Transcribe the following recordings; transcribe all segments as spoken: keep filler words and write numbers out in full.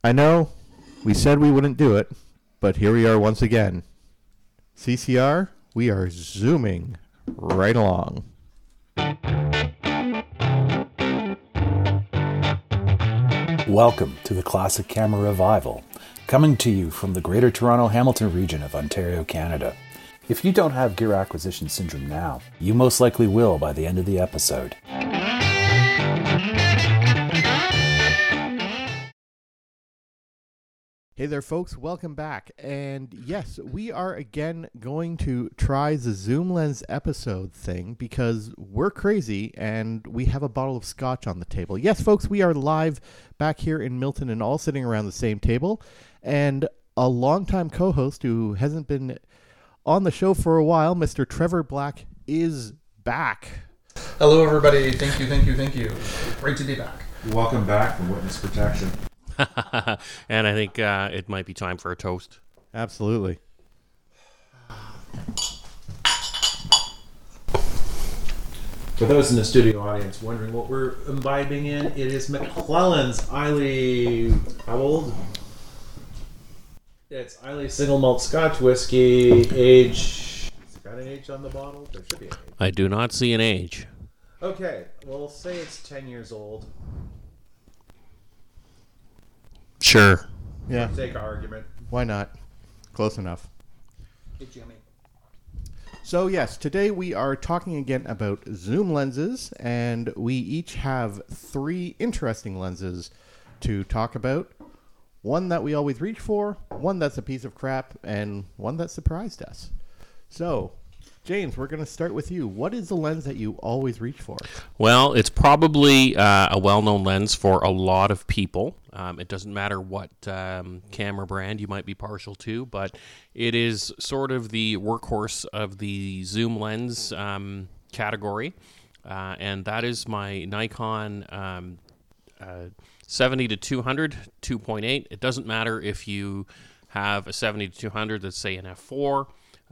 I know we said we wouldn't do it, but here we are once again. C C R, we are zooming right along. Welcome to the Classic Camera Revival, coming to you from the Greater Toronto Hamilton region of Ontario, Canada. If you don't have gear acquisition syndrome now, you most likely will by the end of the episode. Hey there, folks. Welcome back. And yes, we are again going to try the zoom lens episode thing because we're crazy and we have a bottle of scotch on the table. Yes, folks, we are live back here in Milton and all sitting around the same table. And a longtime co-host who hasn't been on the show for a while, Mister Trevor Black, is back. Hello, everybody. Thank you, thank you, thank you. Great to be back. Welcome back from Witness Protection. And I think uh, it might be time for a toast. Absolutely. For those in the studio audience wondering what we're imbibing in, it is McClelland's Islay. How old? It's Islay Single Malt Scotch Whiskey. Age. Has it got an age on the bottle? There should be an age. I do not see an age. Okay, we'll say it's ten years old. Sure. Yeah. Take our argument. Why not? Close enough. Hey, Jimmy. So yes, today we are talking again about zoom lenses, and we each have three interesting lenses to talk about. One that we always reach for, one that's a piece of crap, and one that surprised us. So, James, we're going to start with you. What is the lens that you always reach for? Well, it's probably uh, a well-known lens for a lot of people. Um, it doesn't matter what um, camera brand you might be partial to, but it is sort of the workhorse of the zoom lens um, category, uh, and that is my Nikon um, uh, seventy to two hundred two point eight. It doesn't matter if you have a seventy to two hundred that's, say, an f four,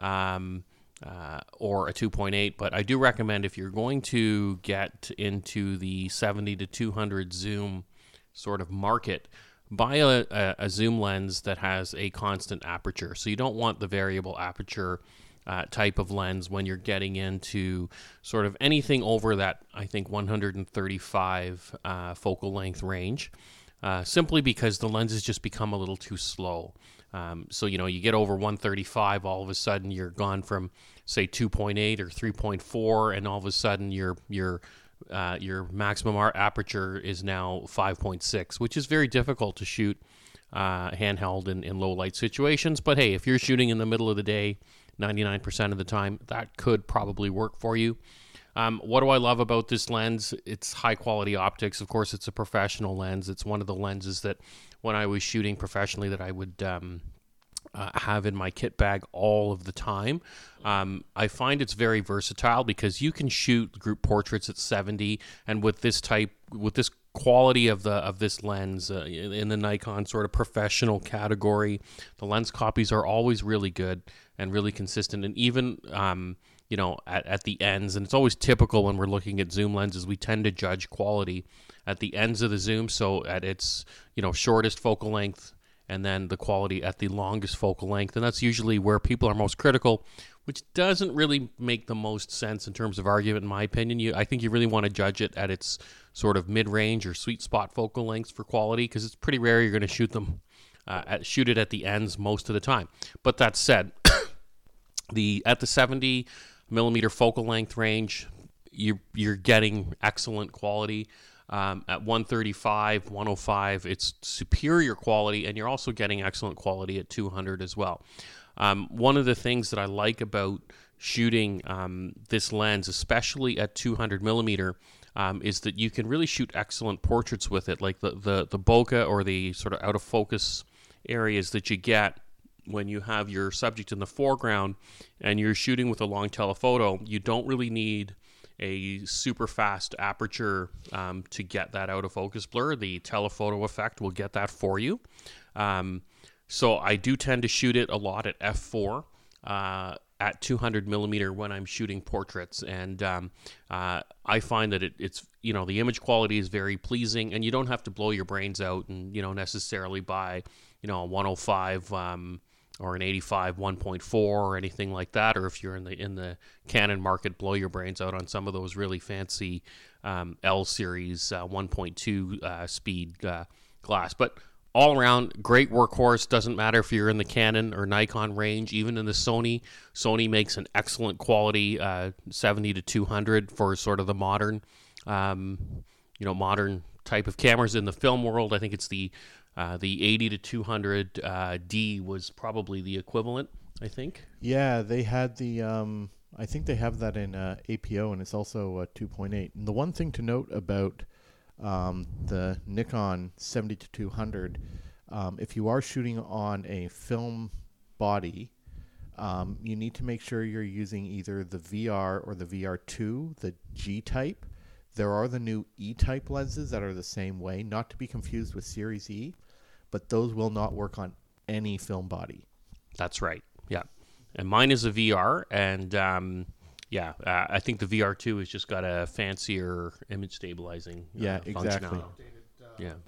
um, Uh, or a two point eight, but I do recommend if you're going to get into the seventy to two hundred zoom sort of market, buy a, a, a zoom lens that has a constant aperture. So you don't want the variable aperture uh, type of lens when you're getting into sort of anything over that, I think, one thirty-five uh, focal length range, uh, simply because the lenses just become a little too slow. Um, so, you know, you get over one thirty-five, all of a sudden you're gone from, say, two point eight or three point four, and all of a sudden your your uh, your maximum aperture is now five point six, which is very difficult to shoot uh, handheld in, in low light situations. But hey, if you're shooting in the middle of the day, ninety-nine percent of the time, that could probably work for you. Um, what do I love about this lens? It's high quality optics. Of course, it's a professional lens. It's one of the lenses that when I was shooting professionally that I would um, uh, have in my kit bag all of the time. Um, I find it's very versatile because you can shoot group portraits at seventy, and with this type, with this quality of the of this lens uh, in the Nikon sort of professional category, the lens copies are always really good and really consistent, and even um, you know, at, at the ends, and it's always typical when we're looking at zoom lenses, we tend to judge quality at the ends of the zoom, so at its, you know, shortest focal length, and then the quality at the longest focal length, and that's usually where people are most critical, which doesn't really make the most sense in terms of argument, in my opinion. You, I think you really want to judge it at its sort of mid-range or sweet spot focal lengths for quality, because it's pretty rare you're going to shoot them, uh, at, shoot it at the ends most of the time. But that said, the at the seventy millimeter focal length range, you, you're getting excellent quality. Um, at one thirty-five, one oh five, it's superior quality, and you're also getting excellent quality at two hundred as well. Um, one of the things that I like about shooting um, this lens, especially at two hundred millimeter, um, is that you can really shoot excellent portraits with it, like the, the, the bokeh or the sort of out of focus areas that you get when you have your subject in the foreground and you're shooting with a long telephoto. You don't really need a super fast aperture um, to get that out of focus blur. The telephoto effect will get that for you. Um, so I do tend to shoot it a lot at f four uh, at two hundred millimeter when I'm shooting portraits, and um, uh, I find that it, it's you know, the image quality is very pleasing, and you don't have to blow your brains out and, you know, necessarily buy, you know, a one oh five um, or an eighty-five one point four or anything like that. Or if you're in the in the Canon market, blow your brains out on some of those really fancy um, L series uh, one point two uh, speed uh, glass. But all around, great workhorse. Doesn't matter if you're in the Canon or Nikon range, even in the Sony. Sony makes an excellent quality uh, seventy to two hundred for sort of the modern, um, you know, modern type of cameras in the film world. I think it's the uh, the eighty to two hundred uh, D was probably the equivalent, I think. Yeah, they had the. Um, I think they have that in uh, A P O, and it's also uh, two point eight. And the one thing to note about Um, the Nikon seventy to two hundred, um, if you are shooting on a film body, um, you need to make sure you're using either the V R or the V R two, the G type. There are the new E type lenses that are the same way, not to be confused with Series E, but those will not work on any film body. That's right. Yeah, and mine is a V R, and um, yeah, uh, I think the V R two has just got a fancier image stabilizing uh, Yeah, exactly. functionality. Yeah.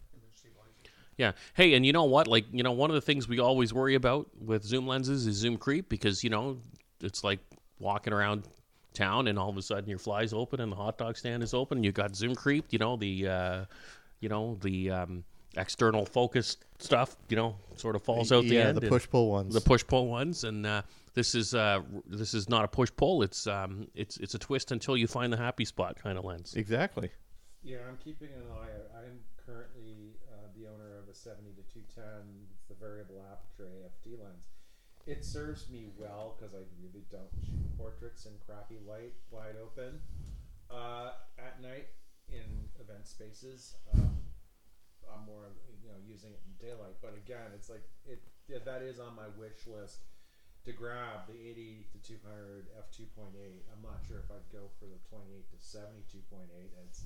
Yeah. Hey, and you know what? Like, you know, one of the things we always worry about with zoom lenses is zoom creep, because, you know, it's like walking around town and all of a sudden your fly's open and the hot dog stand is open and you got zoom creep, you know, the, uh, you know, the um, external focus stuff, you know, sort of falls out the yeah, end. the push-pull ones. The push-pull ones. And uh, this is uh, this is not a push-pull. It's, um, it's, it's a twist until you find the happy spot kind of lens. Exactly. Yeah, I'm keeping an eye out. I'm currently uh, the owner of a seventy to two ten. It's the variable aperture A F D lens. It serves me well because I really don't shoot portraits in crappy light, wide open, uh, at night in event spaces. Um, I'm more, you know, using it in daylight. But again, it's like it. Yeah, that is on my wish list to grab the eighty to two hundred f two point eight. I'm not sure if I'd go for the twenty-eight to seventy-two point eight. It's,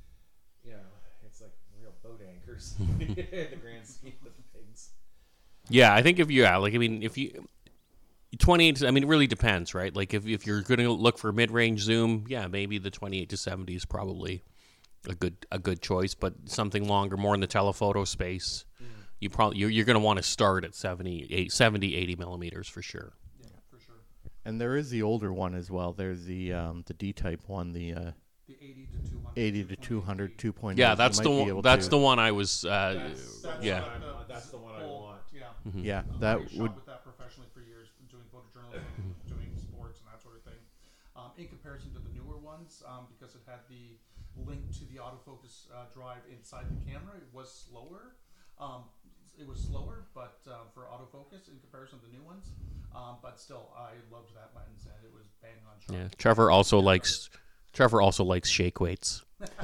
you know, it's like real boat anchors in the grand scheme of things. Yeah, I think if you, yeah, like, I mean, if you, twenty-eight, I mean, it really depends, right? Like, if, if you're going to look for mid-range zoom, yeah, maybe the twenty-eight to seventy is probably a good a good choice, but something longer, more in the telephoto space, mm. you probably, you're, you're going to want to start at seventy, seventy, eighty millimeters for sure. Yeah, for sure. And there is the older one as well. There's the um, the D-type one, the uh, The eighty to two hundred. eighty to two hundred, two point eight. Yeah, that's the one. That's to, the one I was. Uh, That's, that's yeah. what I'm, uh, That's the one I full- want. Yeah. Mhm. Yeah, Um, that I shot would. with that professionally for years, doing photojournalism, doing sports and that sort of thing. Um, in comparison to the newer ones, um, because it had the link to the autofocus uh, drive inside the camera, it was slower. Um, it was slower, but uh, for autofocus in comparison to the new ones. Um, but still, I loved that lens, and it was bang on shot. Yeah, Trevor also likes. Trevor also likes shake weights.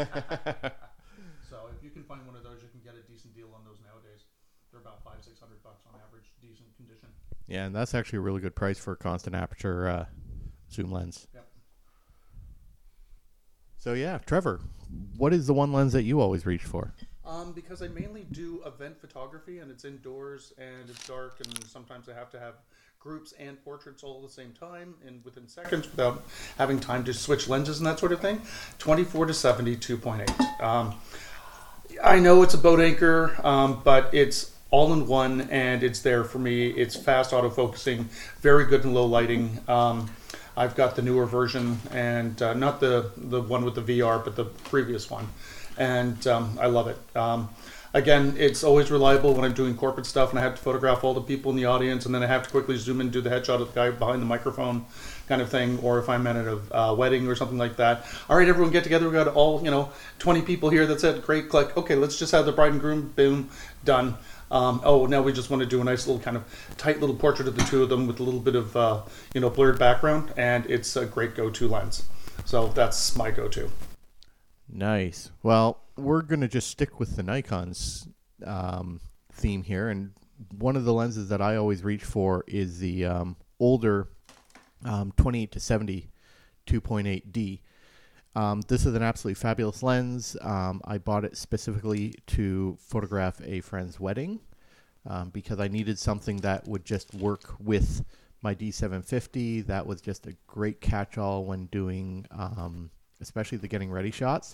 So if you can find one of those, you can get a decent deal on those nowadays. They're about five, six hundred bucks on average, decent condition. Yeah, and that's actually a really good price for a constant aperture uh, zoom lens. Yep. So yeah, Trevor, what is the one lens that you always reach for? Um, because I mainly do event photography, and it's indoors and it's dark, and sometimes I have to have groups and portraits all at the same time and within seconds without having time to switch lenses and that sort of thing. twenty-four to seventy, two point eight. Um, I know it's a boat anchor, um, but it's all in one, and it's there for me. It's fast autofocusing, very good in low lighting. Um, I've got the newer version, and uh, not the, the one with the V R, but the previous one. And um, I love it. Um, again, it's always reliable when I'm doing corporate stuff and I have to photograph all the people in the audience, and then I have to quickly zoom in and do the headshot of the guy behind the microphone kind of thing, or if I'm at a uh, wedding or something like that. All right, everyone get together. We've got all, you know, twenty people here. That's it. Great. Click. Okay, let's just have the bride and groom. Boom. Done. Um, oh, now we just want to do a nice little kind of tight little portrait of the two of them with a little bit of, uh, you know, blurred background, and it's a great go-to lens. So that's my go-to. Nice. Well, we're going to just stick with the Nikon's um, theme here. And one of the lenses that I always reach for is the um, older um, twenty-eight to seventy two point eight D. Um, this is an absolutely fabulous lens. Um, I bought it specifically to photograph a friend's wedding um, because I needed something that would just work with my D seven fifty. That was just a great catch-all when doing... Um, especially the getting ready shots,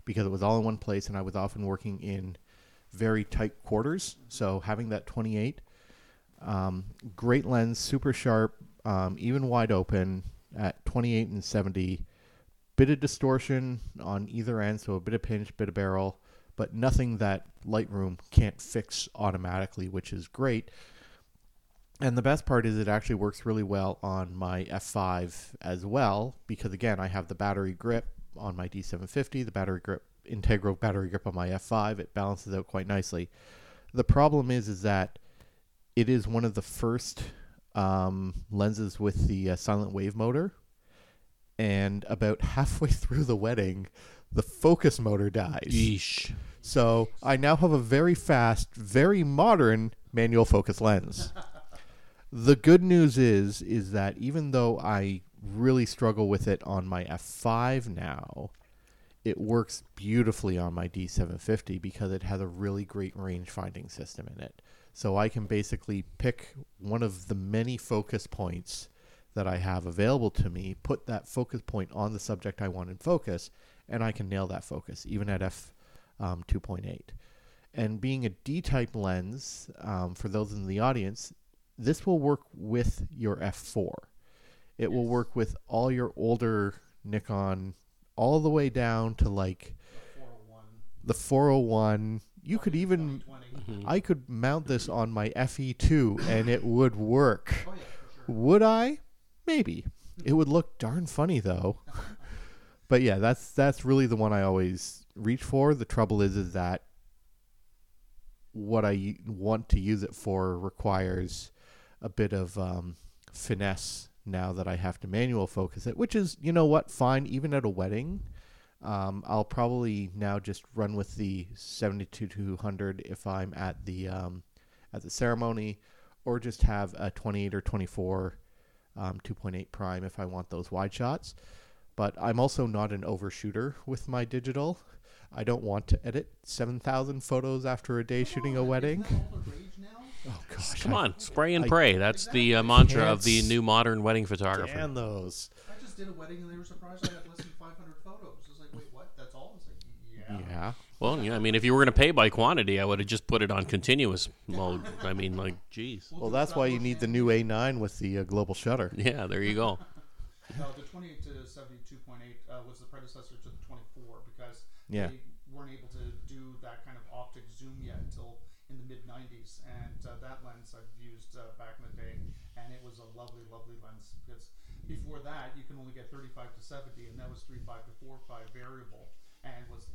because it was all in one place, and I was often working in very tight quarters. So having that twenty-eight, um, great lens, super sharp, um, even wide open at twenty-eight and seventy. Bit of distortion on either end, so a bit of pinch, bit of barrel, but nothing that Lightroom can't fix automatically, which is great. And the best part is it actually works really well on my F five as well, because again, I have the battery grip on my D seven fifty, the battery grip, integral battery grip on my F five. It balances out quite nicely. The problem is, is that it is one of the first um, lenses with the uh, silent wave motor. And about halfway through the wedding, the focus motor dies. Yeesh. So I now have a very fast, very modern manual focus lens. The good news is, is that even though I really struggle with it on my F five now, it works beautifully on my D seven fifty because it has a really great range finding system in it. So I can basically pick one of the many focus points that I have available to me, put that focus point on the subject I want in focus, and I can nail that focus, even at f um, two point eight. And being a D-type lens, um, for those in the audience, this will work with your f four. It will work with all your older Nikon, all the way down to like the four oh one. You could even, I could mount this on my F E two and it would work. Oh, yeah, for sure. Would I? Maybe. It would look darn funny though. But yeah, that's that's really the one I always reach for. The trouble is is that what I want to use it for requires a bit of um, finesse now that I have to manual focus it, which is, you know what, fine. Even at a wedding, um, I'll probably now just run with the seventy-two to two hundred if I'm at the um, at the ceremony, or just have a twenty-eight or twenty-four Um, two point eight prime if I want those wide shots. But I'm also not an overshooter with my digital. I don't want to edit seven thousand photos after a day Come shooting on, a wedding. Isn't that all the rage now? Oh gosh. Come I on, spray and I pray. That's the uh, mantra of the can't new modern wedding photographer. stand those. I just did a wedding and they were surprised I had less than five hundred photos. I was like, wait, what? That's all? It's like, yeah. Yeah. Well, yeah, I mean, if you were going to pay by quantity, I would have just put it on continuous mode. I mean, like, geez. Well, that's why you need the new A nine with the uh, global shutter. Yeah, there you go. No, the twenty-eight to seventy-two point eight uh, was the predecessor to the twenty-four because Yeah. they weren't able to do that kind of optic zoom yet until in the mid nineties. And uh, that lens I've used uh, back in the day, and it was a lovely, lovely lens because before that you can only get thirty-five to seventy, and that was three point five to four point five variable, and was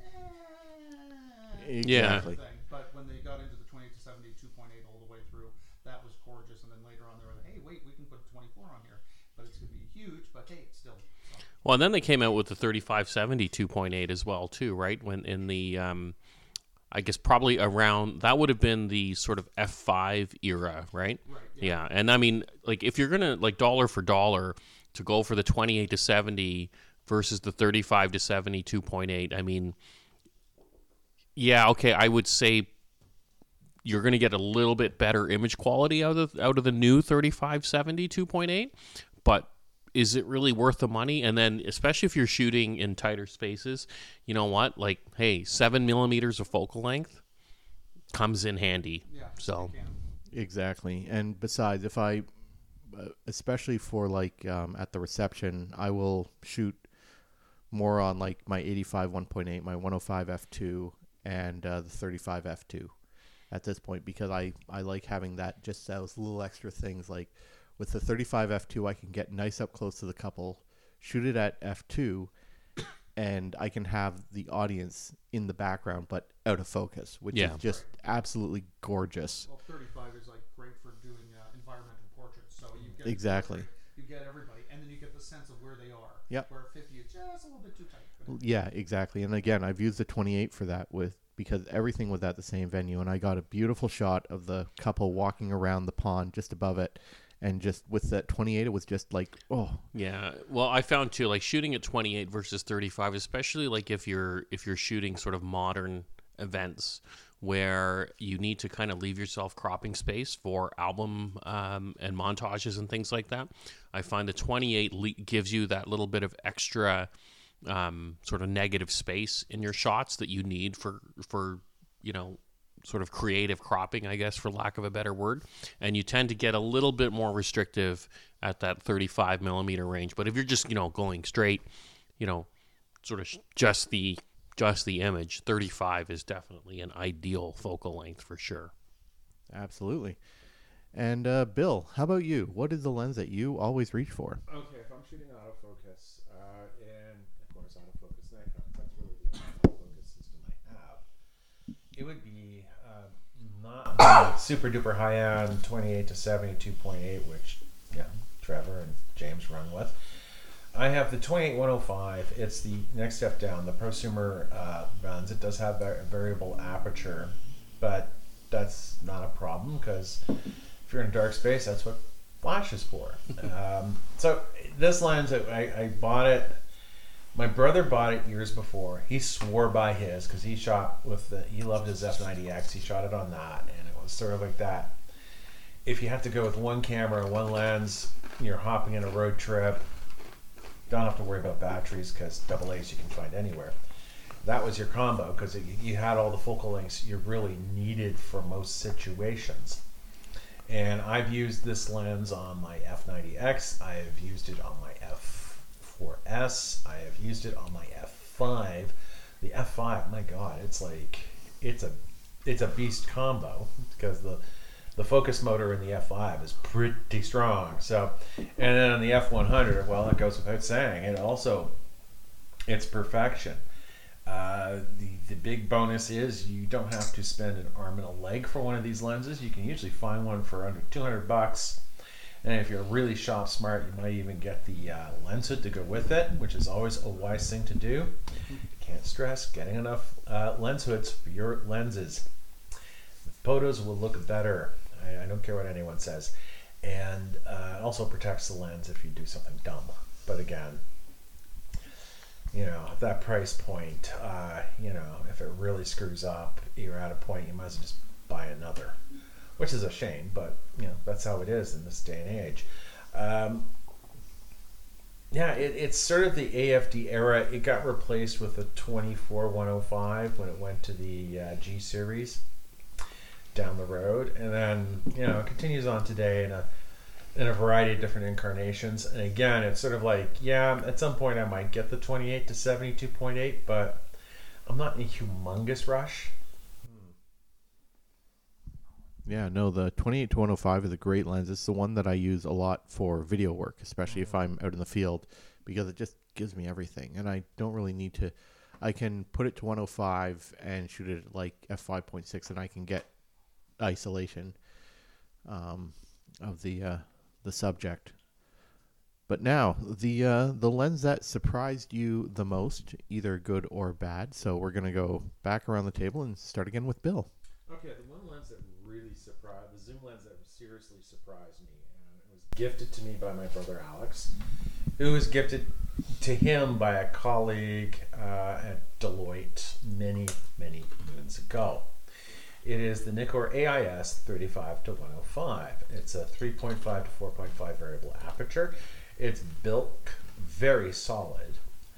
eh, Exactly. thing. But when they got into the twenty-eight to seventy, two point eight all the way through, that was gorgeous. And then later on, they were like, hey, wait, we can put twenty-four on here. But it's going to be huge, but hey, it's still. So. Well, and then they came out with the thirty-five seventy two point eight as well, too, right? When in the, um, I guess probably around, that would have been the sort of F five era, right? Right. Yeah. And I mean, like, if you're going to, like, dollar for dollar to go for the twenty-eight to seventy versus the thirty-five to seventy two point eight, I mean, yeah, okay, I would say you're going to get a little bit better image quality out of out of the new thirty-five seventy two point eight, but is it really worth the money? And then, especially if you're shooting in tighter spaces, you know what? Like, hey, seven millimeters of focal length comes in handy. Yeah. So, you can. Exactly. And besides, if I, uh, especially for like um, at the reception, I will shoot more on like my eighty-five one point eight, my one oh five f two, and uh, the thirty-five f two at this point, because I, I like having that, just those little extra things. Like with the thirty-five f two, I can get nice up close to the couple, shoot it at f two, and I can have the audience in the background but out of focus, which Yeah. is just absolutely gorgeous. Well, thirty-five is like great for doing uh, environmental portraits. So you get Exactly. portrait, you get everybody, and then you get the sense of where they are. Yep. Where fifty is just a little bit too tight. But Yeah, exactly. And again, I've used the twenty-eight for that with because everything was at the same venue, and I got a beautiful shot of the couple walking around the pond just above it, and just with that twenty-eight, it was just like, oh, yeah. Well, I found too, like shooting at twenty-eight versus thirty-five, especially like if you're if you're shooting sort of modern events where you need to kind of leave yourself cropping space for album um, and montages and things like that. I find the twenty-eight le- gives you that little bit of extra um, sort of negative space in your shots that you need for for you know sort of creative cropping, I guess, for lack of a better word. And you tend to get a little bit more restrictive at that thirty-five millimeter range. But if you're just, you know, going straight, you know, sort of just the just the image, thirty-five is definitely an ideal focal length for sure. Absolutely. And uh, Bill, how about you? What is the lens that you always reach for? Okay, if I'm shooting autofocus, uh, and of course autofocus Nikon, that's really the autofocus system I have. It would be uh, not the super duper high end twenty-eight to seventy-two point eight, which yeah, Trevor and James run with. I have the twenty-eight one oh five. It's the next step down, the prosumer uh, lens. It does have a variable aperture, but that's not a problem because if you're in a dark space, that's what flash is for. um, so this lens, I, I bought it. My brother bought it years before. He swore by his because he shot with the. He loved his F ninety X. He shot it on that, and it was sort of like that. If you have to go with one camera, one lens, you're hopping in a road trip. Don't have to worry about batteries because double A's you can find anywhere. That was your combo because you had all the focal lengths you really needed for most situations. And I've used this lens on my F ninety X. I have used it on my F four S. I have used it on my F five. The F five, my God, it's like it's a it's a beast combo because the the focus motor in the F five is pretty strong. So, and then on the F one hundred, well, it goes without saying, it also it's perfection. Uh, the, the big bonus is you don't have to spend an arm and a leg for one of these lenses. You can usually find one for under two hundred bucks. And if you're really shop smart, you might even get the uh, lens hood to go with it, which is always a wise thing to do. Can't stress getting enough uh, lens hoods for your lenses. The photos will look better. I, I don't care what anyone says. And uh, it also protects the lens if you do something dumb. But again, you know, at that price point, uh, you know, if it really screws up, you're at a point you might as well just buy another, which is a shame, but, you know, that's how it is in this day and age. Um, yeah, it, it's sort of the A F D era. It got replaced with the twenty-four one oh five when it went to the uh, G series down the road. And then, you know, it continues on today in a in a variety of different incarnations. And again, it's sort of like, yeah, at some point I might get the twenty-eight to seventy-two point eight, but I'm not in a humongous rush. Yeah, no, the twenty-eight to one oh five is a great lens. It's the one that I use a lot for video work, especially if I'm out in the field, because it just gives me everything. And I don't really need to, I can put it to one oh five and shoot it at like f five point six, and I can get isolation um, of the uh, the subject. But now, the uh, the lens that surprised you the most, either good or bad. So we're going to go back around the table and start again with Bill. Okay, the one lens that really surprised, the zoom lens that seriously surprised me, and it was gifted to me by my brother Alex, who was gifted to him by a colleague uh, at Deloitte many, many moons ago. It is the Nikkor A I S thirty-five to one oh five. It's a three point five to four point five variable aperture. It's built very solid,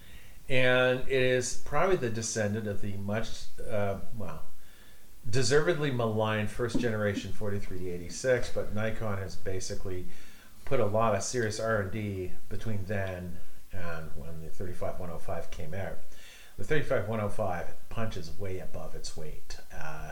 and it is probably the descendant of the much, uh, well, deservedly maligned first generation forty-three to eighty-six, but Nikon has basically put a lot of serious R and D between then and when the thirty-five one oh five came out. The thirty-five one oh five punches way above its weight. Uh,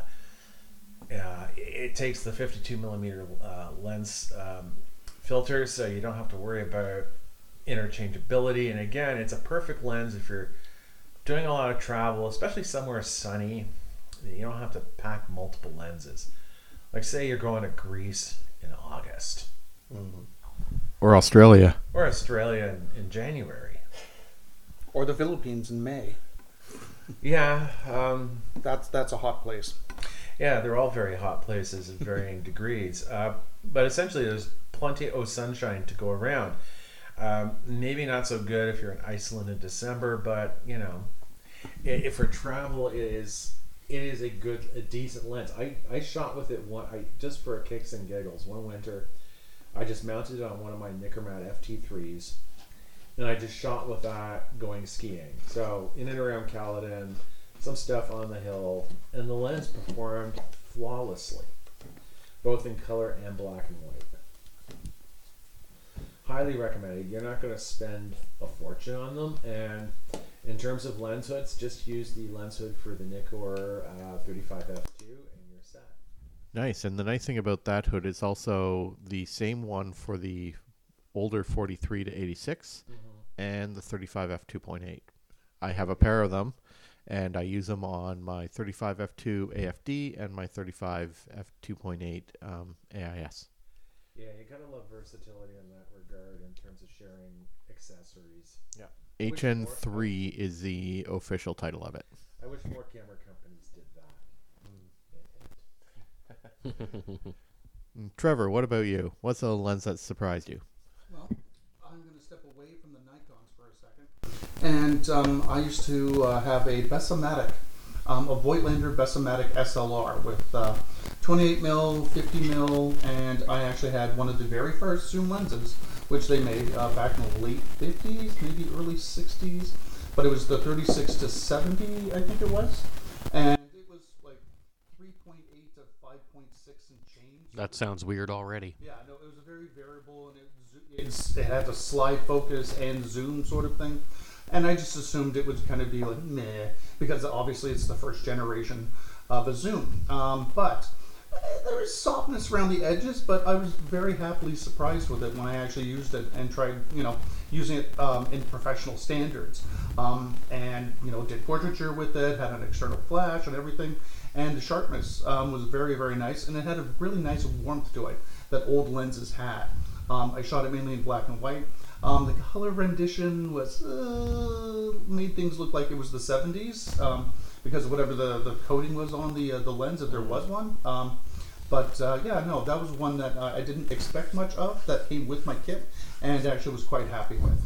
uh, it takes the fifty-two millimeter uh, lens um, filter, so you don't have to worry about interchangeability. And again, it's a perfect lens if you're doing a lot of travel, especially somewhere sunny. You don't have to pack multiple lenses. Like, say you're going to Greece in August. Mm-hmm. Or Australia. Or Australia in, in January. Or the Philippines in May. Yeah. Um, That's that's a hot place. yeah, they're all very hot places at varying degrees. Uh, but essentially, there's plenty of sunshine to go around. Um, maybe not so good if you're in Iceland in December, but, you know, if for travel, it is... It is a good, a decent lens. I, I shot with it one, I just for kicks and giggles. One winter, I just mounted it on one of my Nikkormat F T threes, and I just shot with that going skiing. So in and around Caledon, some stuff on the hill, and the lens performed flawlessly, both in color and black and white. Highly recommended. You're not going to spend a fortune on them, and in terms of lens hoods, just use the lens hood for the Nikkor uh, thirty-five F two and you're set. Nice. And the nice thing about that hood is also the same one for the older forty-three to eighty-six Mm-hmm. and the thirty-five F two point eight. I have a pair of them, and I use them on my thirty-five F two A F D and my thirty-five F two point eight um, A I S. Yeah, you gotta love versatility in that regard in terms of sharing accessories. Yeah. H N three is the official title of it. I wish more camera companies did that. Mm. Mm, Trevor, what about you? What's a lens that surprised you? Well, I'm going to step away from the Nikons for a second. And um, I used to uh, have a Bessematic, um, a Voigtlander Bessematic S L R with uh, twenty-eight mil, fifty mil, and I actually had one of the very first zoom lenses, which they made uh, back in the late fifties, maybe early sixties. But it was the thirty-six to seventy, I think it was. And it was like three point eight to five point six and change. That sounds weird already. Yeah, no, it was a very variable, and it, it's, it had a slide focus and zoom sort of thing. And I just assumed it would kind of be like meh, because obviously it's the first generation of a zoom. Um, but uh, there was softness around the edges, but I was very happily surprised with it when I actually used it and tried, you know, using it um, in professional standards. Um, and, you know, did portraiture with it, had an external flash and everything. And the sharpness um, was very, very nice, and it had a really nice warmth to it that old lenses had. Um, I shot it mainly in black and white. Um, the color rendition was uh, made things look like it was the seventies um, because of whatever the, the coating was on the uh, the lens, if there was one. Um, but uh, yeah, no, that was one that uh, I didn't expect much of that came with my kit, and actually was quite happy with.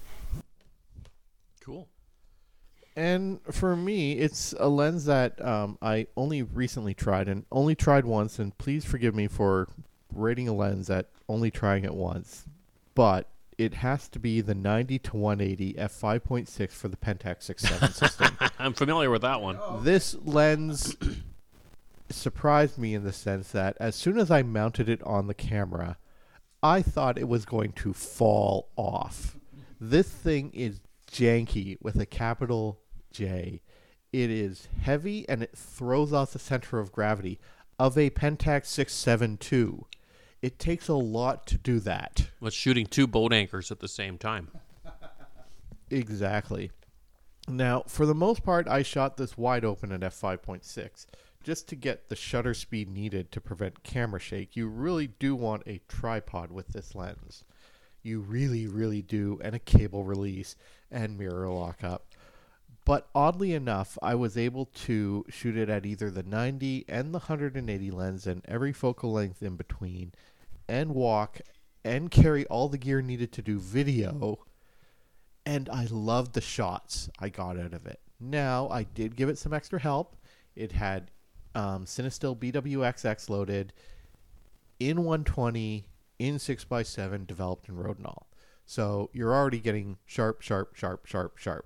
Cool. And for me, it's a lens that um, I only recently tried, and only tried once, and please forgive me for rating a lens at only trying it once, but it has to be the ninety to one eighty f five point six for the Pentax six seven system. I'm familiar with that one. This lens surprised me in the sense that as soon as I mounted it on the camera, I thought it was going to fall off. This thing is janky with a capital J. It is heavy, and it throws off the center of gravity of a Pentax six seven two. It takes a lot to do that. Let's shooting two boat anchors at the same time. Exactly. Now, for the most part, I shot this wide open at f five point six. Just to get the shutter speed needed to prevent camera shake, you really do want a tripod with this lens. You really, really do, and a cable release and mirror lockup. But oddly enough, I was able to shoot it at either the ninety and the one eighty lens and every focal length in between, and walk and carry all the gear needed to do video. And I loved the shots I got out of it. Now, I did give it some extra help. It had um, Cinestill B W X X loaded in one twenty, in six by seven, developed in Rodinal. So you're already getting sharp, sharp, sharp, sharp, sharp.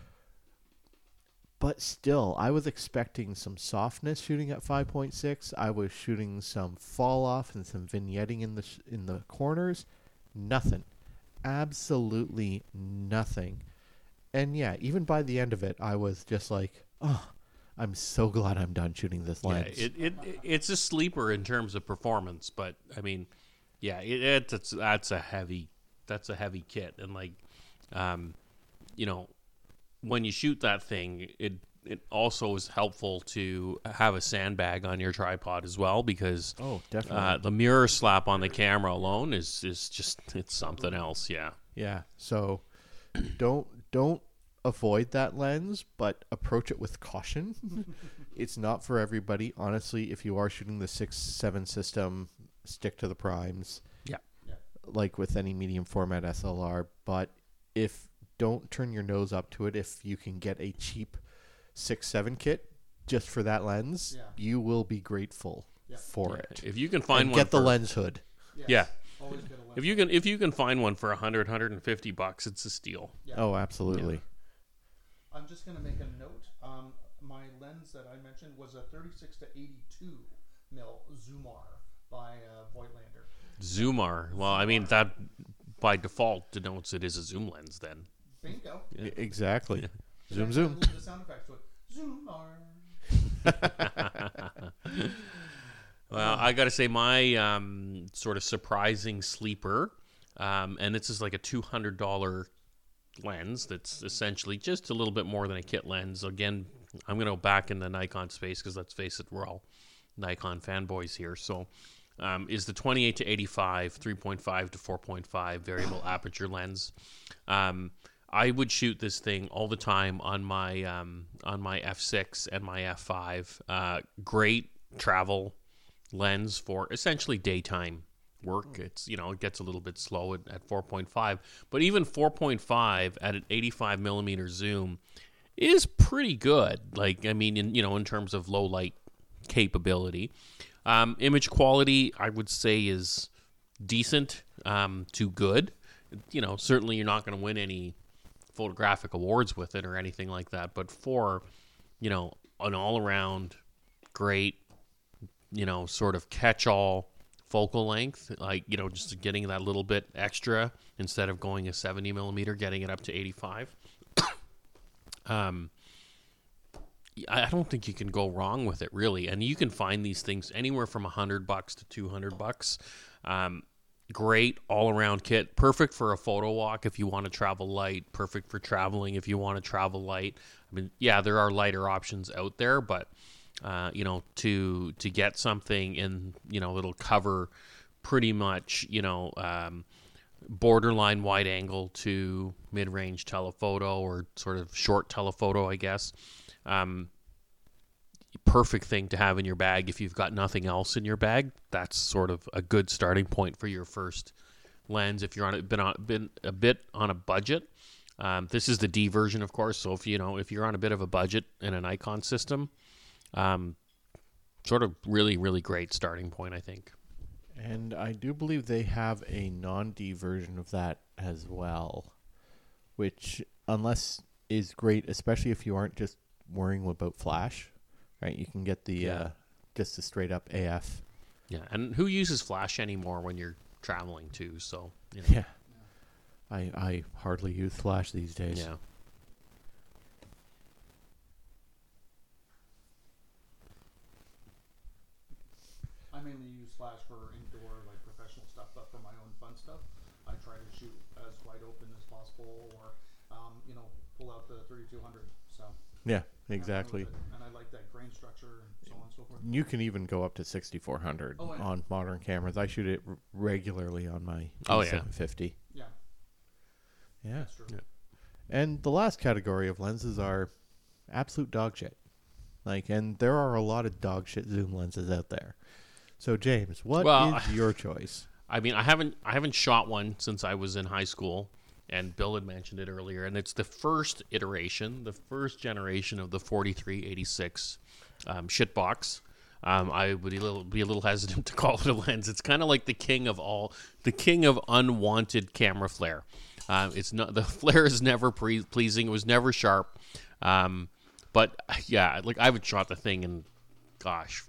But still, I was expecting some softness shooting at five point six. I was shooting some fall off and some vignetting in the sh- in the corners. Nothing. Absolutely nothing. And yeah, even by the end of it, I was just like, oh, I'm so glad I'm done shooting this lens. Yeah, it, it, it it's a sleeper in terms of performance, but I mean, yeah, it, it it's that's a heavy that's a heavy kit, and like, um, you know, when you shoot that thing, it it also is helpful to have a sandbag on your tripod as well, because Oh, definitely. uh, the mirror slap on the camera alone is is just it's something else. Yeah. Yeah. So don't don't avoid that lens, but approach it with caution. It's not for everybody. Honestly, if you are shooting the six seven system, stick to the primes. Yeah. Like with any medium format S L R. But if don't turn your nose up to it, if you can get a cheap six seven kit just for that lens, Yeah. you will be grateful Yeah. for Yeah. it. If you can find And one get the for- lens hood. Yes. Yeah. Always get a lens If you can, if you can find one for a hundred, hundred and fifty bucks, it's a steal. Yeah. Oh, absolutely. I'm just going to make a note. Um, my lens that I mentioned was a thirty-six to eighty-two mil Zoomar by uh, Voigtlander. Zoomar. Well, I mean that by default denotes it is a zoom lens. Then. Bingo. E- Exactly. Zoom, And zoom. The sound effects to it. Zoomar. Well, I got to say my um, sort of surprising sleeper, um, and it's just like a two hundred dollar lens that's essentially just a little bit more than a kit lens. Again, I'm going to go back in the Nikon space because let's face it, we're all Nikon fanboys here. So um, is the twenty-eight to eighty-five, three point five to four point five variable aperture lens. Um, I would shoot this thing all the time on my um, on my F six and my F five. Uh, great travel lens for essentially daytime work. It's, you know, it gets a little bit slow at, at four point five, but even four point five at an eighty-five millimeter zoom is pretty good. Like, I mean, in, you know, in terms of low light capability, um, image quality, I would say is decent um, to good. You know, certainly you're not going to win any photographic awards with it or anything like that, but for, you know, an all around great, you know, sort of catch-all focal length, like, you know, just getting that little bit extra instead of going a seventy millimeter, getting it up to eighty-five. um, I don't think you can go wrong with it, really. And you can find these things anywhere from a hundred bucks to two hundred bucks. Um, great all-around kit, perfect for a photo walk if you want to travel light, perfect for traveling if you want to travel light. I mean, yeah, there are lighter options out there, but Uh, you know, to to get something in, you know, it'll cover pretty much, you know, um, borderline wide angle to mid-range telephoto or sort of short telephoto, I guess. Um, perfect thing to have in your bag if you've got nothing else in your bag. That's sort of a good starting point for your first lens if you're on a, been on been a bit on a budget. Um, this is the D version, of course. So if you know if you're on a bit of a budget in a Nikon system. Um, sort of really, really great starting point, I think. And I do believe they have a non-D version of that as well, which, unless is great, especially if you aren't just worrying about flash, right? You can get the Yeah. uh, just a straight up A F. Yeah, and who uses flash anymore when you're traveling too? So you know, Yeah, I I hardly use flash these days. yeah. I mainly use flash for indoor, like professional stuff, but for my own fun stuff, I try to shoot as wide open as possible, or um, you know, pull out the thirty-two hundred. So Yeah, I exactly. love it, and I like that grain structure and so on and so forth. You can even go up to sixty-four hundred Oh, yeah. on modern cameras. I shoot it r- regularly on my Oh, yeah. seven fifty. Yeah, Yeah. that's true. Yeah. And the last category of lenses are absolute dog shit. Like, and there are a lot of dog shit zoom lenses out there. So, James, what is Well, your choice? I mean, I haven't I haven't shot one since I was in high school, and Bill had mentioned it earlier. And it's the first iteration, the first generation of the forty-three eighty-six um, shitbox. Um, I would be a little be a little hesitant to call it a lens. It's kind of like the king of all, the king of unwanted camera flare. Um, it's not the flare is never pre- pleasing. It was never sharp. Um, but yeah, like I haven't shot the thing in, gosh,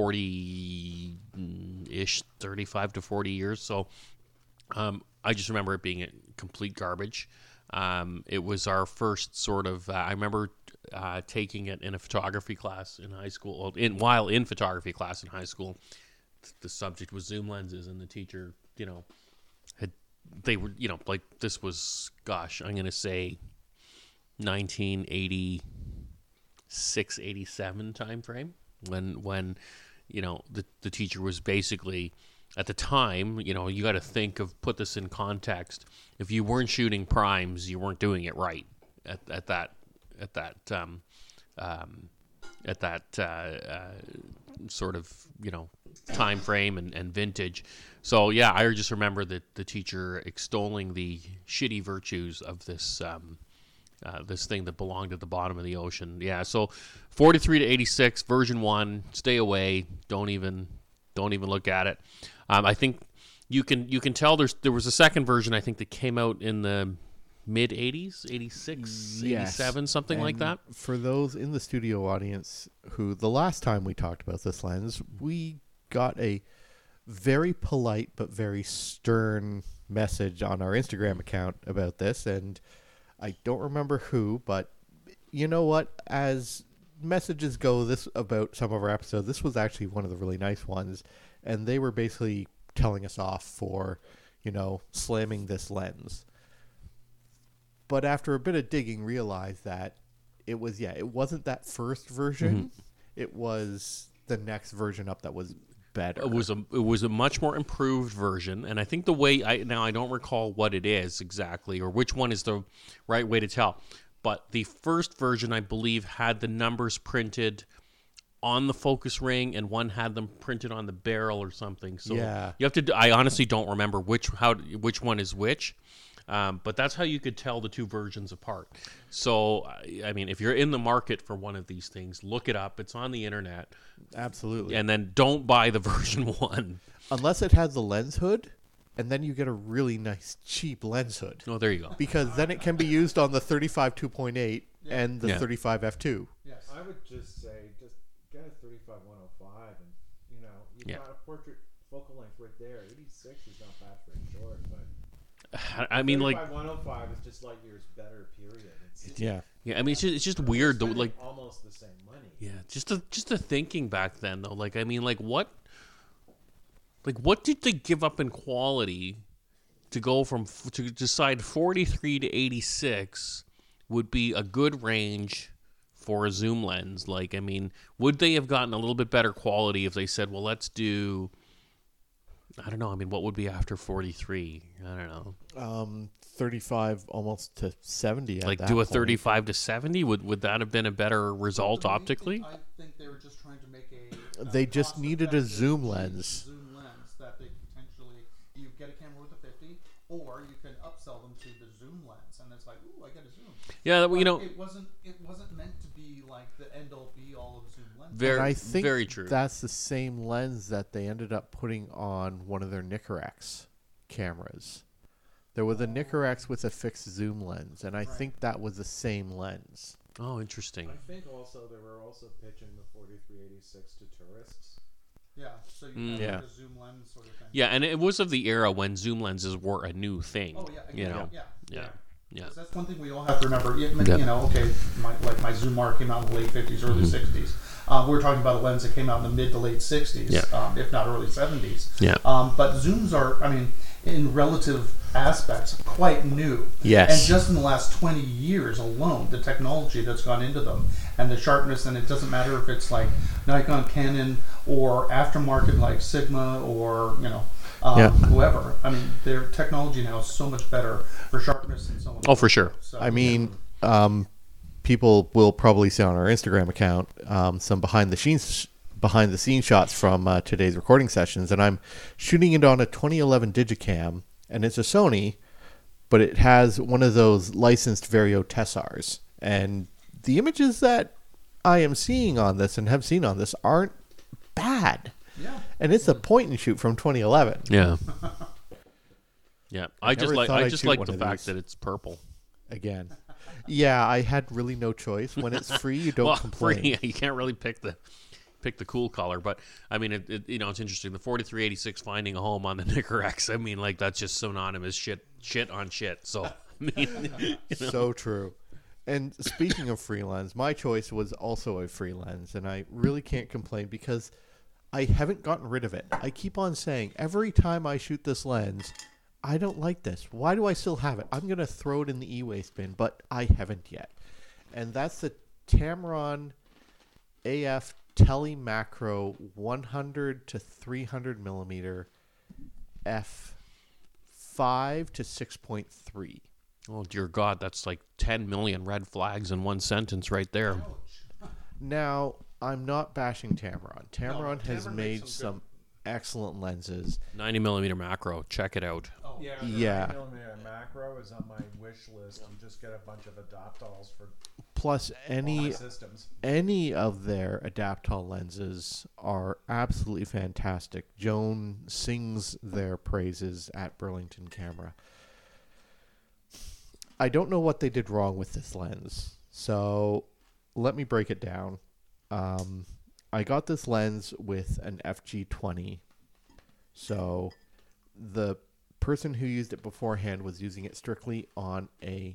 forty-ish, thirty-five to forty years. So um, I just remember it being a complete garbage. Um, it was our first sort of, uh, I remember uh, taking it in a photography class in high school, in while in photography class in high school. The subject was zoom lenses, and the teacher, you know, had, they were, you know, like this was, gosh, I'm going to say nineteen eighty-six, eighty-seven time frame. When, when, you know, the the teacher was basically, at the time, you know, you got to think of, put this in context. If you weren't shooting primes, you weren't doing it right at, at that, at that, um, um, at that uh, uh, sort of, you know, time frame and, and vintage. So yeah, I just remember that the teacher extolling the shitty virtues of this, um, Uh, this thing that belonged at the bottom of the ocean. Yeah, so forty-three to eighty-six, version one, stay away. Don't even don't even look at it. Um, I think you can you can tell there's there was a second version I think that came out in the mid eighties, eighty-six, Yes. eighty-seven, something like And that. For those in the studio audience who the last time we talked about this lens, we got a very polite but very stern message on our Instagram account about this, and I don't remember who, but you know what? As messages go this about some of our episodes, this was actually one of the really nice ones, and they were basically telling us off for, you know, slamming this lens. But after a bit of digging, realized that it was, yeah, it wasn't that first version. Mm-hmm. It was the next version up that was better. It was a it was a much more improved version, and I think the way I now I don't recall what it is exactly or which one is the right way to tell. But the first version, I believe, had the numbers printed on the focus ring, and one had them printed on the barrel or something. So Yeah. you have to. I honestly don't remember which how which one is which. Um, but that's how you could tell the two versions apart. So, I I mean, if you're in the market for one of these things, look it up. It's on the internet. Absolutely. And then don't buy the version one. Unless it has the lens hood, and then you get a really nice, cheap lens hood. Oh, there you go. Because then it can be used on the thirty-five two point eight and the Yeah. thirty-five f two. Yes. I would just say, just get a thirty-five one oh five, and you know, you've Yeah. got a portrait focal length right there. eighty-six is not bad for a short, but I mean, like, thirty-five one oh five is just light years better. Period. It's Yeah. yeah, I mean, it's just, it's just weird, though. spending Like, almost the same money. yeah, just the just the thinking back then, though. Like, I mean, like, what, like, what did they give up in quality to go from f- to decide forty-three to eighty-six would be a good range for a zoom lens? Like, I mean, would they have gotten a little bit better quality if they said, well, let's do, I don't know. I mean, what would be after forty-three? I don't know. Um, thirty-five almost to seventy. At Like, that do a point. thirty-five to seventy? Would would that have been a better result The main optically? thing, I think they were just trying to make a. They just needed a cost-effective zoom cheap lens. Zoom lens that they could potentially you get a camera with a fifty, or you can upsell them to the zoom lens, and it's like, ooh, I get a zoom. Yeah, you But know, it wasn't. It wasn't meant to be like the end all be all of zoom lenses. very, And I think very true. that's the same lens that they ended up putting on one of their Nicorex cameras. There was a Nicorex with a fixed zoom lens, and I think that was the same lens. Oh, interesting. I think also they were also pitching the forty-three eighty-six to tourists. Yeah, so you Mm. have Yeah. like a zoom lens sort of thing. Yeah, and it was of the era when zoom lenses were a new thing. Oh yeah. you again, know. Yeah. Yeah. Yeah. 'Cause that's one thing we all have to remember. You, Yeah. you know, okay, my, like my Zoom R came out in the late fifties, early Mm-hmm. sixties. Um, we're talking about a lens that came out in the mid to late sixties, Yeah. um, if not early seventies. Yeah. Um, but zooms are, I mean, in relative aspects, quite new. Yes. And just in the last twenty years alone, the technology that's gone into them and the sharpness, and it doesn't matter if it's like Nikon, Canon, or aftermarket like Sigma or, you know, um, Yeah. whoever. I mean, their technology now is so much better for sharpness and so on. Oh, for sure. So, I mean, um, people will probably see on our Instagram account um, some behind the scenes behind the scenes shots from uh, today's recording sessions, and I'm shooting it on a twenty eleven Digicam, and it's a Sony, but it has one of those licensed Vario Tessars, and the images that I am seeing on this and have seen on this aren't bad, yeah. and it's a point and shoot from twenty eleven. Yeah. Yeah. I just never like thought I I'd just shoot like one the of fact these. that it's purple. Again, yeah, I had really no choice. When it's free, you don't well, complain. free, you can't really pick the pick the cool color, but I mean, it, it, you know, it's interesting. The forty-three eighty-six finding a home on the Nicorex. I mean, like that's just synonymous shit, shit on shit. So, I mean, you know. So true. And speaking of free lens, my choice was also a free lens, and I really can't complain because I haven't gotten rid of it. I keep on saying every time I shoot this lens, I don't like this. Why do I still have it? I'm going to throw it in the e-waste bin, but I haven't yet. And that's the Tamron A F Telemacro one hundred to three hundred millimeter f five to six point three. Oh dear God, that's like ten million red flags in one sentence right there. Now, I'm not bashing Tamron. Tamron has Tamron made makes some some excellent lenses. ninety millimeter macro. Check it out. Oh Yeah, the Yeah. nine millimeter macro is on my wish list. You just get a bunch of Adaptals for Plus, all my any systems. any of their Adaptol lenses are absolutely fantastic. Joan sings their praises at Burlington Camera. I don't know what they did wrong with this lens, so let me break it down. Um, I got this lens with an F G twenty, so the person who used it beforehand was using it strictly on a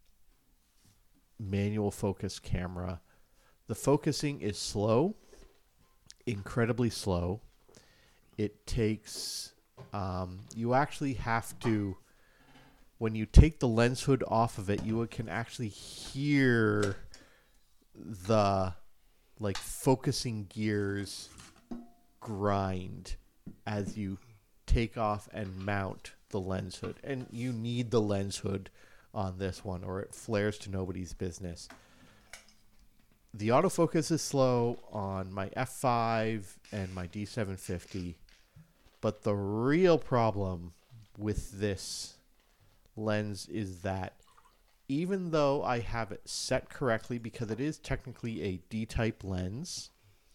manual focus camera. The focusing is slow, incredibly slow. It takes, um, you actually have to, when you take the lens hood off of it, you can actually hear the like focusing gears grind as you take off and mount the lens hood. And you need the lens hood on this one or it flares to nobody's business. The autofocus is slow on my F five and my D seven fifty, but the real problem with this lens is that even though I have it set correctly, because it is technically a D-type lens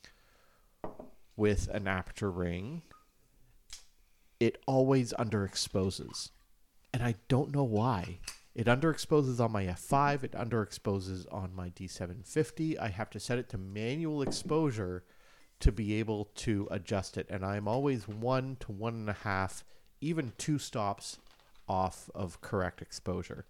with an aperture ring, it always underexposes. And I don't know why. It underexposes on my F five, it underexposes on my D seven fifty. I have to set it to manual exposure to be able to adjust it. And I'm always one to one and a half, even two stops off of correct exposure.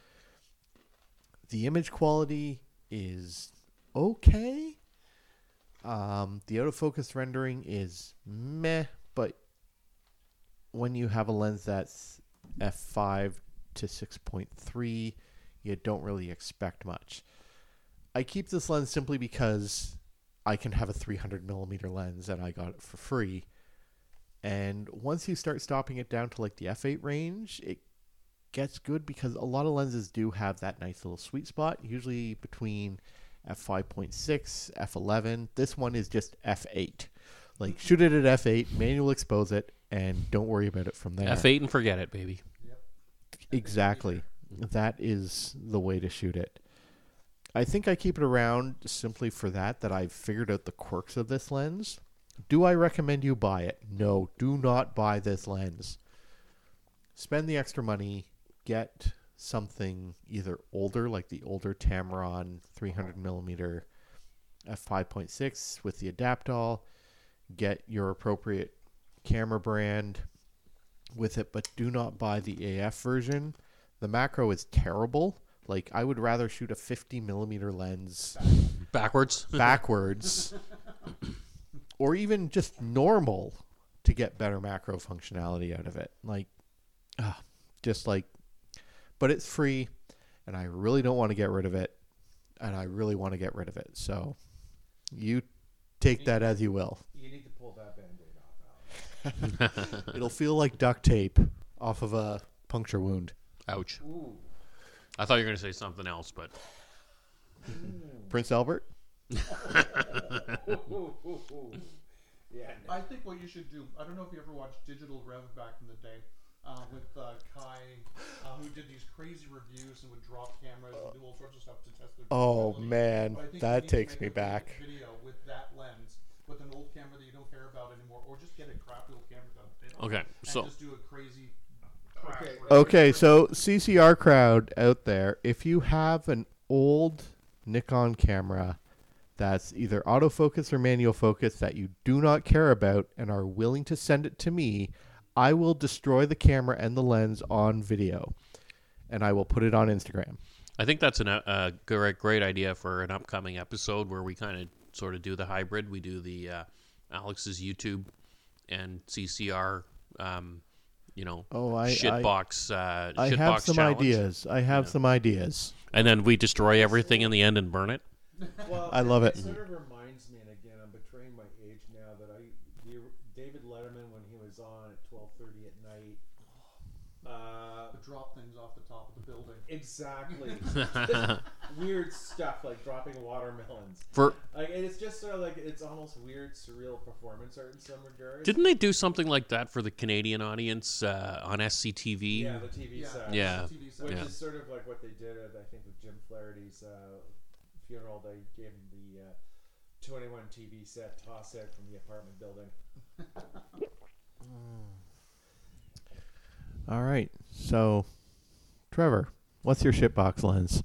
The image quality is okay. Um, the autofocus rendering is meh, but when you have a lens that's F five to six point three, you don't really expect much. I keep this lens simply because I can have a three hundred millimeter lens and I got it for free. And once you start stopping it down to like the F eight range, it gets good because a lot of lenses do have that nice little sweet spot, usually between F five point six, F eleven. This one is just F eight. Like, shoot it at F eight, manual expose it, and don't worry about it from there. F eight and forget it, baby. Exactly. That is the way to shoot it. I think I keep it around simply for that, that I've figured out the quirks of this lens. Do I recommend you buy it? No, do not buy this lens. Spend the extra money, get something either older, like the older Tamron three hundred millimeter F five point six with the Adaptol, get your appropriate camera brand with it, but do not buy the A F version. The macro is terrible. Like, I would rather shoot a fifty millimeter lens Backwards? backwards or even just normal to get better macro functionality out of it. Like, ah, just like, but it's free and I really don't want to get rid of it, and I really want to get rid of it. So you take that as you will. You need to pull that Band-Aid off, Alex. It'll feel like duct tape off of a puncture wound. Ouch. Ooh. I thought you were going to say something else, but Prince Albert? Yeah. I think what you should do, I don't know if you ever watched Digital Rev back in the day, uh, with uh, Kai, uh, who did these crazy reviews and would drop cameras and do all sorts of stuff to test their Oh, durability. man. But I think you That need to takes make me a video- back. Video with that lens, with an old camera that you don't care about anymore, or just get a crappy old camera done. okay. And So just do a crazy crash. Okay. where- Okay, so C C R crowd out there, if you have an old Nikon camera that's either autofocus or manual focus that you do not care about and are willing to send it to me, I will destroy the camera and the lens on video, and I will put it on Instagram. I think that's an, a great, great idea for an upcoming episode where we kind of sort of do the hybrid. We do the uh, Alex's YouTube and C C R, um, you know, Oh, I I, shitbox. Uh, I shitbox have some challenge. ideas. I have Yeah. some ideas. And then we destroy everything in the end and burn it. Well, I love it. It sort of reminds me, and again, I'm betraying my age now, that I, the, David Letterman, when he was on at twelve thirty at night, Uh, Drop things off the top of the building. exactly. Weird stuff like dropping watermelons. For Like, and it's just sort of like it's almost weird, surreal performance art in some regards. didn't they do something like that for the Canadian audience uh, on S C T V? Yeah, the T V Yeah. set. Yeah. T V set. Which Yeah. is sort of like what they did at, I think, with Jim Flaherty's uh, funeral. They gave him the uh, twenty-one T V set toss out from the apartment building. All right. So, Trevor, what's your shitbox lens?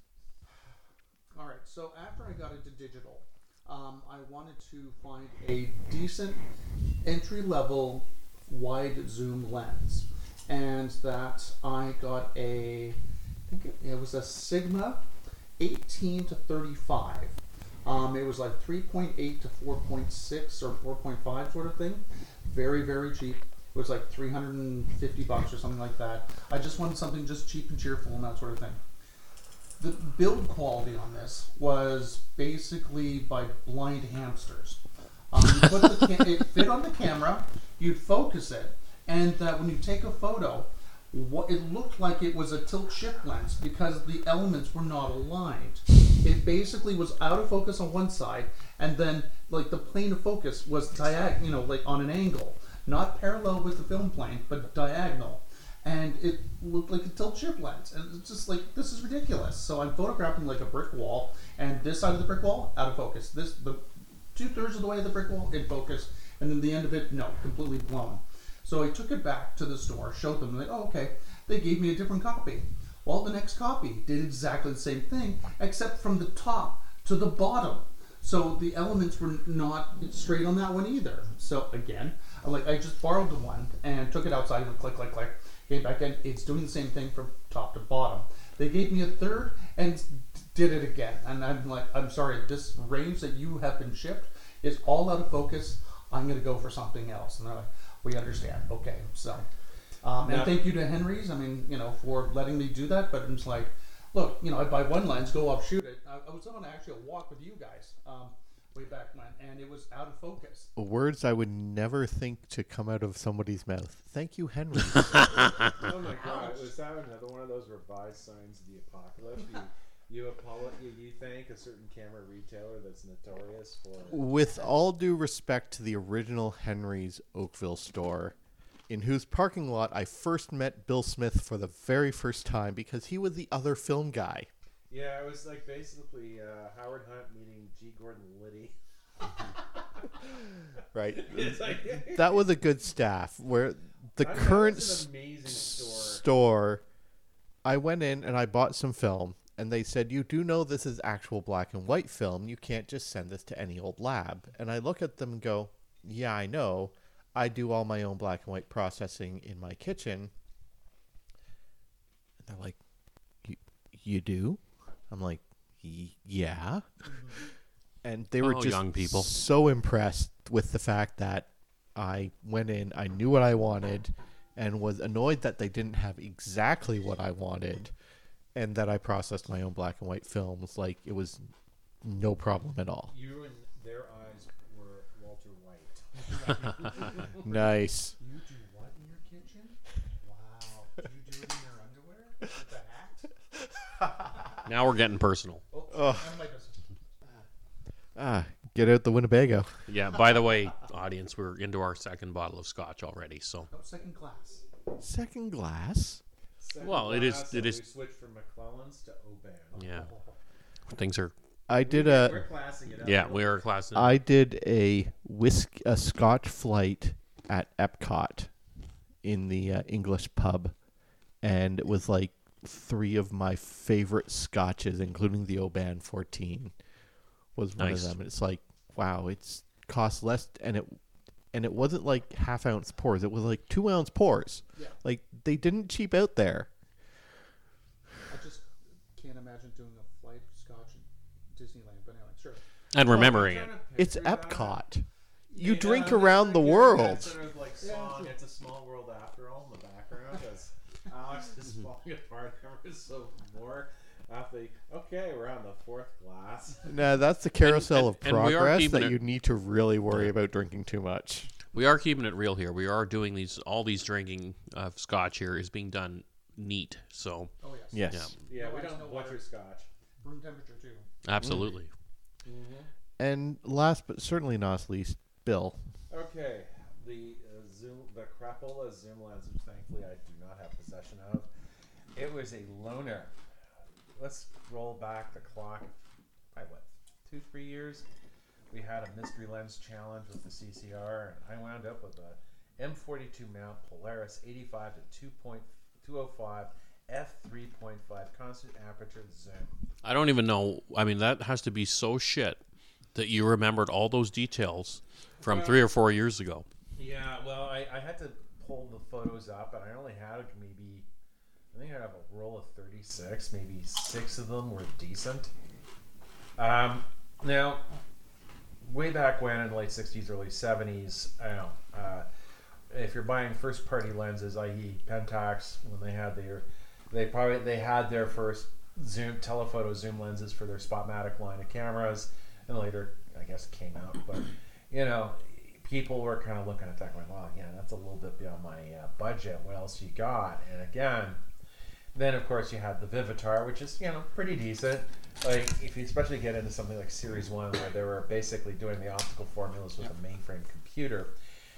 All right. So after I got into digital, um, I wanted to find a decent entry-level wide zoom lens, and that I got a, I think it, it was a Sigma eighteen to thirty-five. Um, it was like three point eight to four point six or four point five sort of thing. Very, very cheap. It was like three hundred fifty bucks or something like that. I just wanted something just cheap and cheerful and that sort of thing. The build quality on this was basically by blind hamsters. Um, you put the ca- it fit on the camera, you'd focus it, and that when you take a photo, what it looked like it was a tilt shift lens because the elements were not aligned. It basically was out of focus on one side, and then like the plane of focus was diag, you know, like on an angle, not parallel with the film plane, but diagonal. And it looked like a tilt shift lens, and it's just like, this is ridiculous. So I'm photographing like a brick wall, and this side of the brick wall out of focus. This the two thirds of the way of the brick wall in focus, and then the end of it, no, completely blown. So I took it back to the store, showed them, like, oh, okay. They gave me a different copy. Well, the next copy did exactly the same thing, except from the top to the bottom. So the elements were not straight on that one either. So again, I like I just borrowed the one and took it outside and click, click, click. Came back in. It's doing the same thing from top to bottom. They gave me a third and did it again. And I'm like, I'm sorry, this range that you have been shipped is all out of focus. I'm going to go for something else. And they're like, we understand. Okay, so. Um, and Now- thank you to Henry's, I mean, you know, for letting me do that. But I'm just like, look, you know, I buy one lens, go up, shoot it. I, I was on actually a walk with you guys um, way back when, and it was out of focus. Words I would never think to come out of somebody's mouth. Thank you, Henry. Oh my god, was that another one of those revised signs of the apocalypse? You, you, apolo- you, you thank a certain camera retailer that's notorious for... With all due respect to the original Henry's Oakville store, in whose parking lot I first met Bill Smith for the very first time because he was the other film guy. Yeah, it was like basically uh, Howard Hunt meeting G. Gordon Liddy. Right. It's like... That was a good staff. Where the I know, current it's s- an amazing store. store, I went in and I bought some film, and they said, "You do know this is actual black and white film. You can't just send this to any old lab." And I look at them and go, "Yeah, I know. I do all my own black and white processing in my kitchen." And they're like, "You, you do?" I'm like, "Y- "Yeah." And they were Oh, just young people. so impressed with the fact that I went in, I knew what I wanted, and was annoyed that they didn't have exactly what I wanted, and that I processed my own black and white films like it was no problem at all. You and their eyes were Walter White. Nice. You do what in your kitchen? Wow. Do you do it in your underwear? With a hat? Now we're getting personal. Oh, Ugh. I'm like a- Ah, get out the Winnebago. Yeah. By the way, audience, we're into our second bottle of scotch already. So oh, second class. Second glass. Second Well, it is- class, it and is- We switched from McClellan's to Oban. yeah, things are. I did a We're classing it up. Yeah, we are class. I did a whisk a Scotch flight at Epcot in the uh, English pub, and it was like three of my favorite scotches, including the Oban fourteen, was one Nice. of them. And it's like, wow, it's cost less, and it and it wasn't like half ounce pours; it was like two ounce pours. Yeah. Like they didn't cheap out there. I just can't imagine doing a flight of scotch at Disneyland, but anyway, sure. and remembering it. It's Picture that. Epcot. You Yeah, drink it's around like the you- world. That sort of like Yeah, song, true. "It's a Small World" after all in the background. That's, Alex is falling apart ever so more. After the, okay, we're on the fourth glass. No, that's the carousel and- of and we are progress keeping that it- you need to really worry about drinking too much. We are keeping it real here. We are doing these. All these drinking of scotch here is being done neat. So Oh yes. Yes. Yeah. Yeah, we No ice, don't no butcher water. scotch. Room temperature too. absolutely. And last but certainly not least, Bill. Okay, the uh, zoom, the Crapola zoom lens, which thankfully I do not have possession of. It was a loner. Let's roll back the clock. By what, two, three years? We had a mystery lens challenge with the C C R, and I wound up with a M forty-two mount Polaris eighty-five to two point two oh five f three point five constant aperture zoom. I don't even know. I mean, that has to be so shit that you remembered all those details from Well- three or four years ago. Yeah, well, I, I had to pull the photos up, and I only had maybe, I think I have a roll of thirty-six. Maybe six of them were decent. Um, now, way back when, in the late sixties, early seventies, I don't know, uh, if you're buying first-party lenses, that is. Pentax, when they had their, they probably they had their first zoom telephoto zoom lenses for their Spotmatic line of cameras, and later, I guess, it came out. But you know, people were kind of looking at that, going, "Well, yeah, that's a little bit beyond my uh, budget. What else you got?" And again, then of course you had the Vivitar, which is you know pretty decent. Like if you especially get into something like Series One, where they were basically doing the optical formulas with a mainframe computer.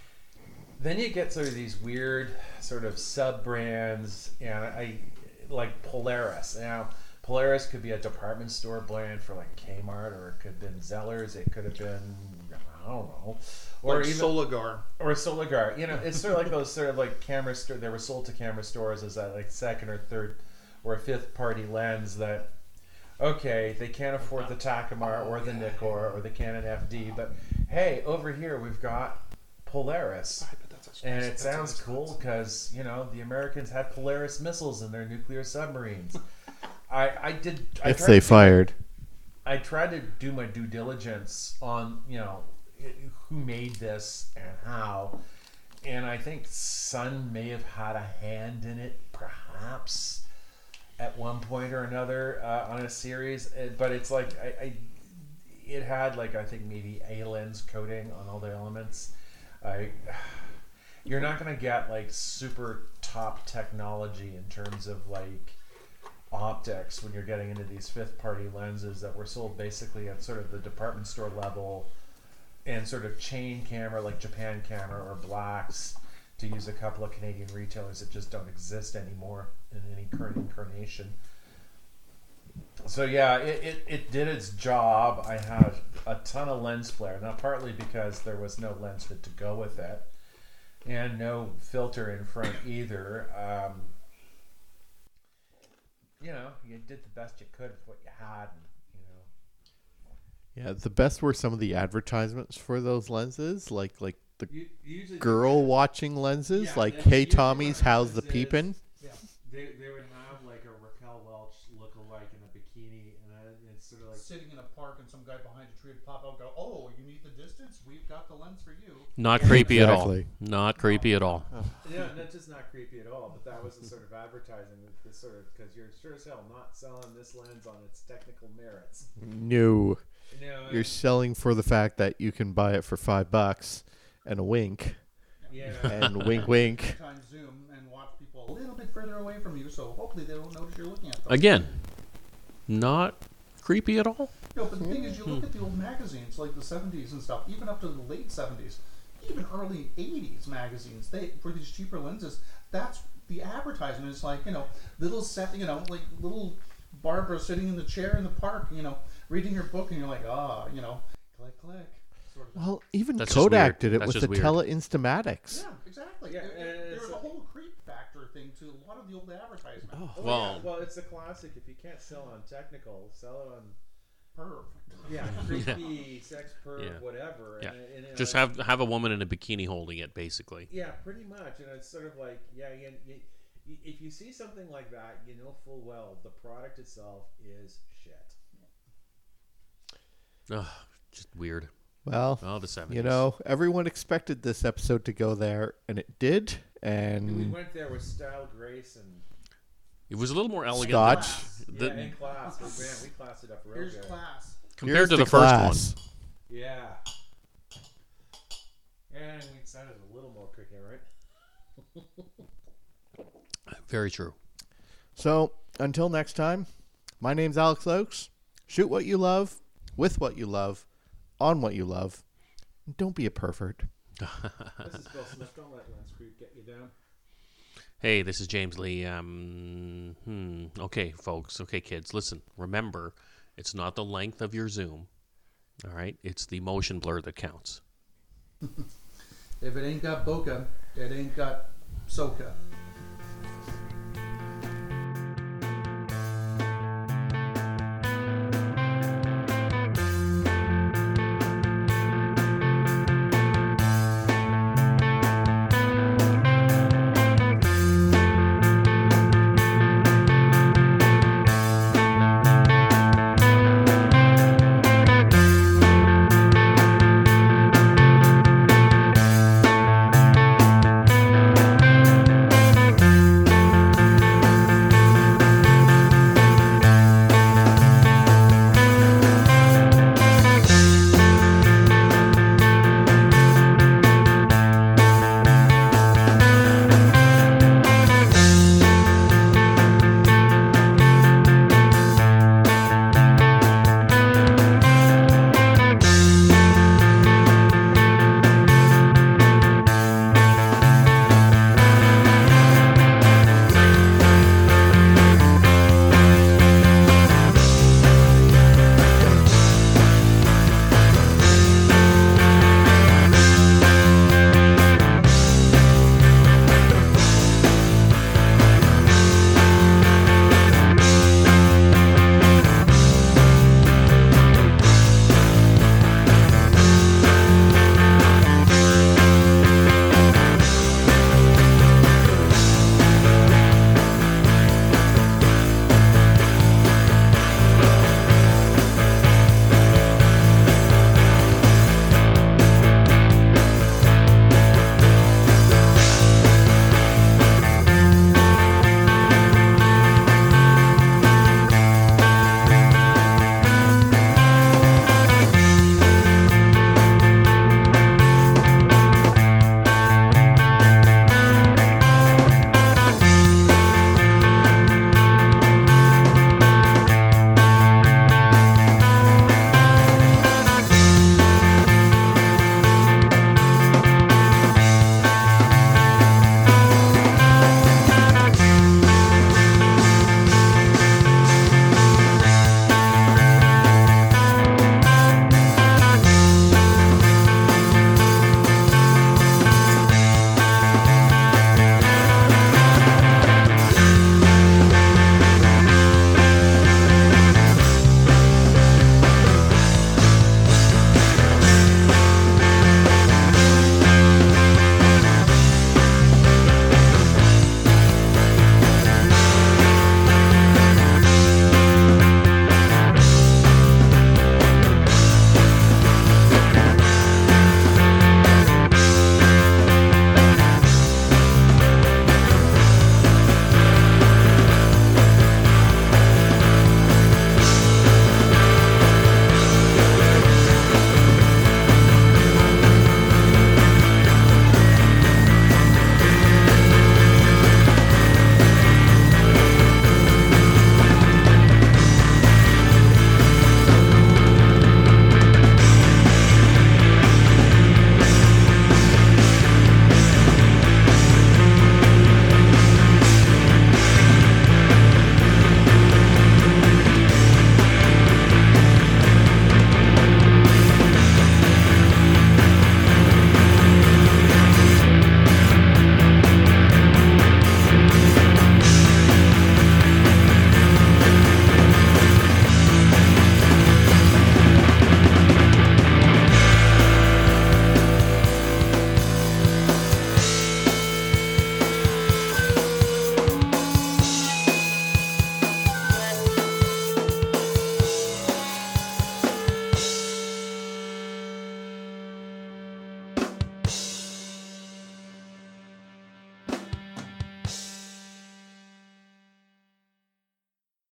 Then you get sort of these weird sort of sub brands, and I like Polaris. Now, Polaris could be a department store brand for like Kmart, or it could have been Zellers. It could have been I don't know, or Or like even Soligar. or Soligar. You know, it's sort of like those sort of like camera store. They were sold to camera stores as that like second or third or fifth party lens that. Okay, they can't afford the Takumar or the Nikkor or the Canon F D, but hey, over here we've got Polaris. And it sounds cool because, you know, the Americans had Polaris missiles in their nuclear submarines. I, I did... I If tried they to do- fired. I tried to do my due diligence on, you know, i- who made this and how. And I think Sun may have had a hand in it, perhaps, at one point or another uh, on a series. Uh, But it's like, I, I, it had, like, I think maybe a lens coating on all the elements. I... You're not going to get like super top technology in terms of like optics when you're getting into these fifth party lenses that were sold basically at sort of the department store level and sort of chain camera like Japan Camera or Blacks, to use a couple of Canadian retailers that just don't exist anymore in any current incarnation. So yeah, it, it, it did its job. I had a ton of lens flare, now partly because there was no lens fit to go with it. And no filter in front either. Um, you know, you did the best you could with what you had. And, you know, Yeah, the best were some of the advertisements for those lenses, like like the you, usually girl watching lenses, Yeah, like that's Hey usually Tommy's, what how's the happens is- peepin'? they they would have like a Raquel Welch look-alike in a bikini, and then it's sort of like Sitting in a park and some guy behind a tree would pop out and go, "Oh, you need the distance? We've got the lens for you." Not creepy Exactly. at all. Not creepy at all. yeah, that's just not creepy at all. But that was the sort of advertising, that this sort of because you're sure as hell not selling this lens on its technical merits. No. You know, You're selling for the fact that you can buy it for five bucks and a wink yeah. and wink wink. Sometimes zoom and watch people a little bit further away from you, so hopefully they don't notice you're looking at them. Again, not creepy at all. No, but the thing is, you look at the old magazines, like the seventies and stuff, even up to the late seventies, even early eighties magazines, they for these cheaper lenses, that's the advertisement. It's like, you know, little set, you know, like little Barbara sitting in the chair in the park, you know, reading her book, and you're like, ah, you know, click, click, sort of. Well, even That's just Kodak weird. did it That's with just the weird. Tele-Instamatics. Yeah, exactly. Yeah, there, and there it's was a a- whole creep factor thing to a lot of the old advertisements. Oh. Oh, Well- yeah. well, it's a classic. If you can't sell on technical, sell it on Perv. yeah, creepy, sex perv, Yeah. whatever. Yeah. And, and, and Just like- have have a woman in a bikini holding it, basically. Yeah, pretty much. And it's sort of like, yeah, you, you, you, if you see something like that, you know full well the product itself is shit. Ugh, just weird. Well, Oh, the seventies. you know, everyone expected this episode to go there, and it did, and we went there with style, grace, and It was a little more elegant. Scotch. than- yeah, the- in class. We, man, we classed it up real Here's good. class. compared Here's to the, class. first Yeah. And we sounded a little more coherent. one. Very true. So, until next time, my name's Alex Oakes. Shoot what you love, with what you love, on what you love. Don't be a pervert. This is Bill Smith. Don't let Lance Creed get you down. Hey, this is James Lee. Um, hmm. Okay, folks. Okay, kids. Listen. Remember, it's not the length of your zoom. All right? It's the motion blur that counts. If it ain't got bokeh, it ain't got soca.